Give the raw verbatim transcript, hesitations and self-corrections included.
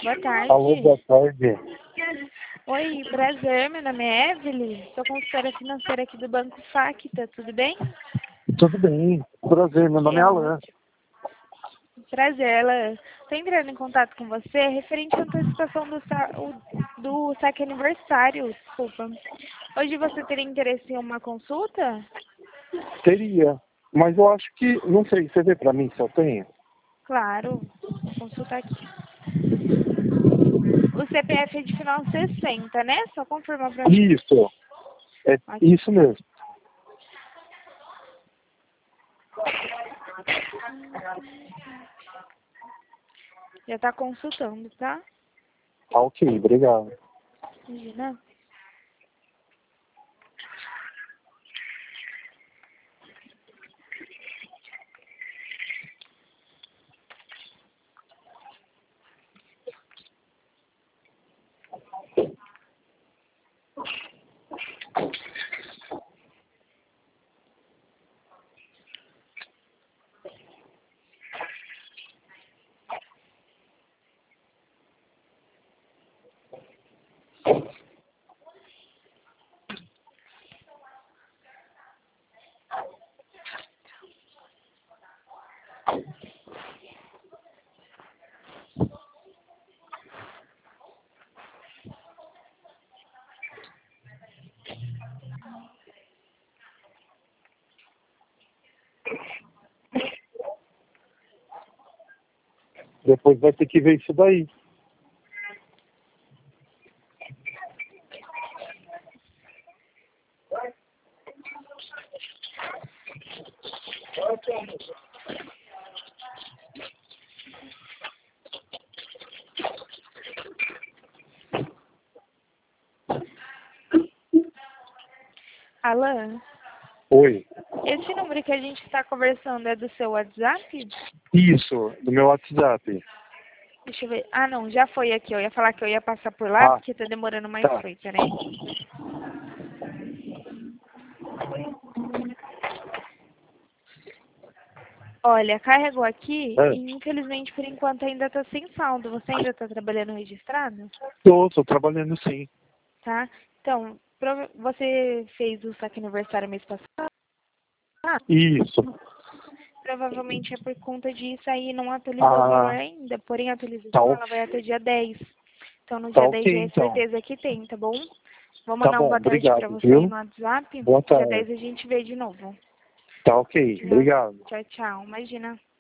Boa tarde. Alô, boa tarde. Oi, prazer, meu nome é Evelyn, sou consultora financeira aqui do Banco Facta, tudo bem? Tudo bem, prazer, meu nome Que é Alan. ótimo. Prazer, ela estou entrando em contato com você referente à antecipação do, sa o- do saque aniversário, desculpa. Hoje você teria interesse em uma consulta? Teria, mas eu acho que, não sei, você vê pra mim se eu tenho? Claro, vou consultar aqui. O C P F é de final sessenta, né? Só confirma pra mim. Isso, é Aqui. isso mesmo. Já está consultando, tá? Ah, ok, obrigado. Imagina. Depois vai ter que ver isso daí. Alan, Oi, esse número que a gente está conversando é do seu WhatsApp? isso, do meu WhatsApp. Deixa eu ver. Ah, não, já foi aqui. Eu ia falar que eu ia passar por lá, Ah, porque tá demorando mais tá. foi. Peraí. Olha, carregou aqui É, e infelizmente por enquanto ainda tá sem saldo. Você ainda tá trabalhando registrado? tô, tô trabalhando sim. Tá? Então, prova- você fez o saque aniversário mês passado? Ah, Isso. provavelmente é por conta disso aí não atualizou o valor Ah, ainda. Porém, a tá, atualização o- ela vai até dia dez. Então, no tá dia ok dez já é então. certeza que tem, tá bom? Vou Tá mandar um bom, boa tarde pra obrigado, você aí viu? no WhatsApp. Boa Dia tarde. dez a gente vê de novo. Tá ok, Tchau, obrigado. tchau, tchau. Imagina.